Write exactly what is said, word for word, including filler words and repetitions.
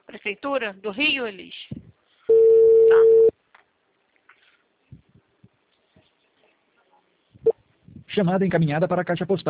Prefeitura do Rio, Elis? Tá. Chamada encaminhada para a caixa postal.